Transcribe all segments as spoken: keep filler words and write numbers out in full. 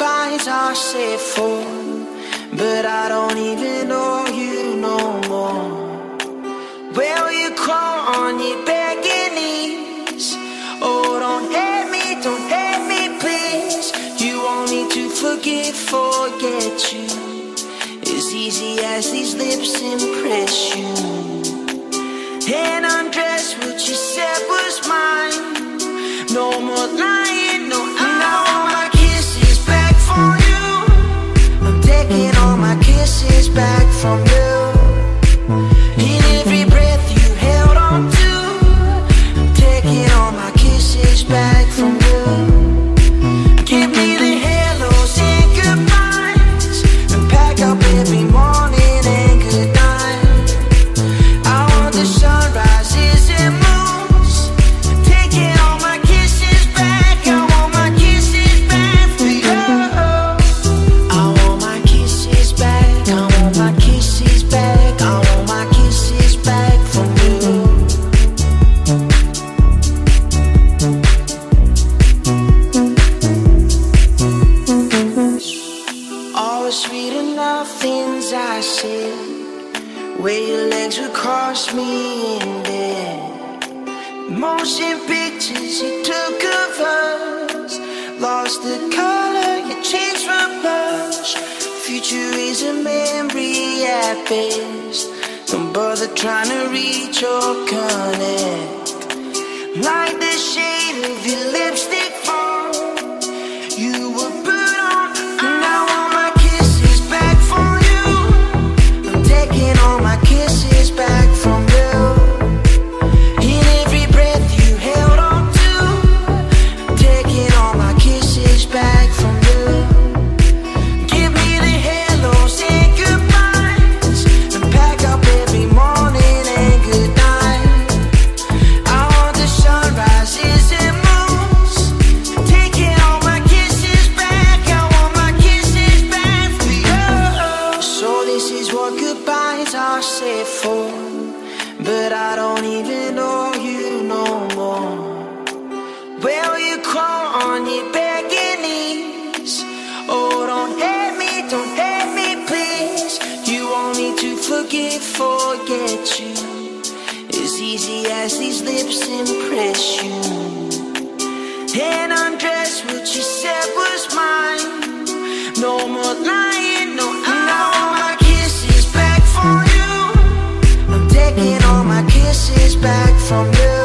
goodbyes are said for, but I don't even know you no more. Well, you crawl on your begging knees. Oh, don't hate me, don't hate me, please. You want me to forget, forget you, as easy as these lips impress you. And undress what you said was mine. No more lying, no, I want my kisses back from you. I'm taking all my kisses back from you. In every breath you held on to, I'm taking all my kisses back from you. Give me the hellos and goodbyes, and pack up every morning and good night. I want the sunrises and moons, taking all my kisses back. I want my kisses back for you. I want my kisses back. I want my kisses back. I want my kisses back from you. All the sweet enough things I said, where your legs would cross me in bed. Motion pictures you took of us, lost the color, you changed from blush. Future is a memory at best. Don't bother trying to reach or connect. Like the shade of your lipstick fall, you were put on, and I want my kisses back from you. I'm taking all my kisses back from you. In every breath you held on to, I'm taking all my kisses back from you. Give me the hellos and goodbyes, and pack up every morning and good night. I want the sunrises and moons, taking all my kisses back. I want my kisses back for you. So this is what goodbyes are said for, but I don't even know you no more. Well, you crawl on your begging knees. Oh, don't hate me, don't hate me, please. You want me to forget, forget you, as easy as these lips impress you. And undress what you said was mine. No more lying, no, I want my kisses back from you. I'm taking all my kisses back from you.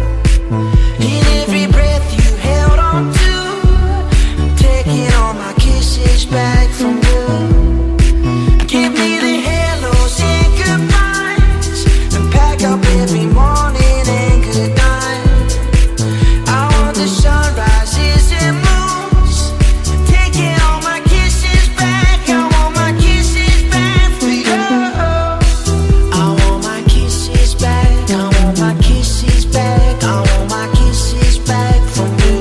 In every breath you held on to, I'm taking all my kisses back from you. Give me the hellos and goodbyes, and pack up every morning and good night. I want the sunrises and moons, taking all my kisses back. I want my kisses back for you. I want my kisses back. I want my kisses back. I want my kisses back from you.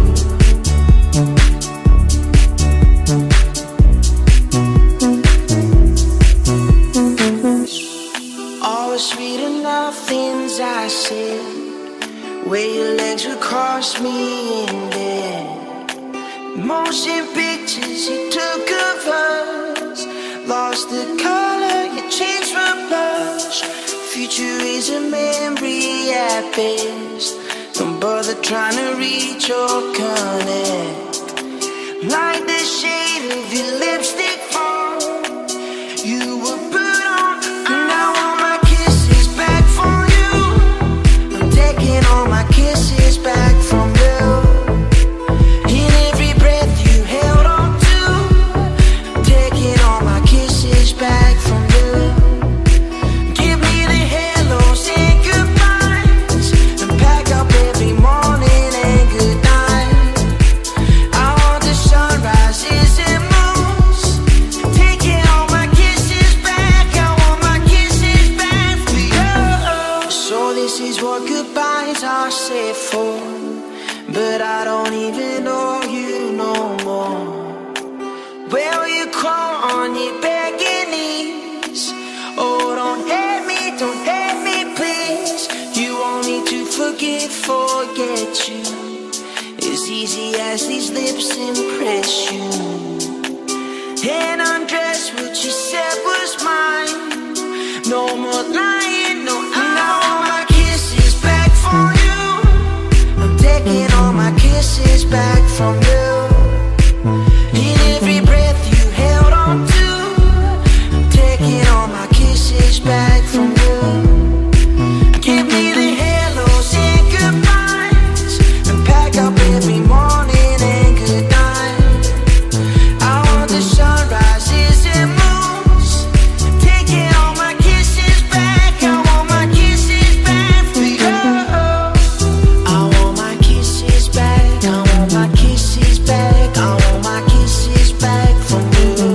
All the sweet enough things I said, where your legs would cross me in bed. Motion pictures you took of us, lost the color, you changed from blush. Future is a memory at best. Don't bother trying to reach or connect. Like the shade of your lipstick fall, you were put on, and I want my kisses back from you. I'm taking all my kisses back from you. In every breath you held on to, I'm taking all my kisses back from you. Give me the hellos and goodbyes, and pack up every morning and good night. I want the sunrises and moons, taking all my kisses back. I want my kisses back for you. So this is what goodbyes are said for, but I don't even know you no more. Well, you crawl on your begging knees. Oh, don't hate me, don't hate me, please. You want me to forget, forget you, as easy as these lips impress you. Ten undressed, what she said was mine. No more lying, no, I want my kisses back from you. I'm taking all my kisses back from you. In every breath you held on to, I'm taking all my kisses back from you. Give me the hellos and goodbyes, and pack up every morning and good night. I want the sunrises and moons, taking all my kisses back. I want my kisses back for you. I want my kisses back. I want my kisses back. I want my kisses back from you.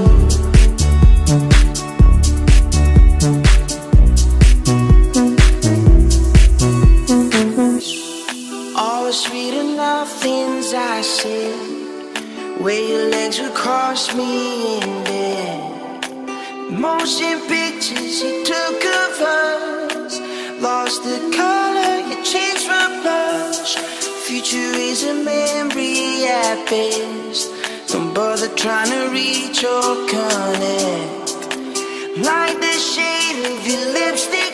All the sweet enough things I said, where your legs would cross me in bed. Motion pictures you took of us, lost the color, you changed from blush. Future is a memory at best. Don't bother trying to reach or connect. Like the shade of your lipstick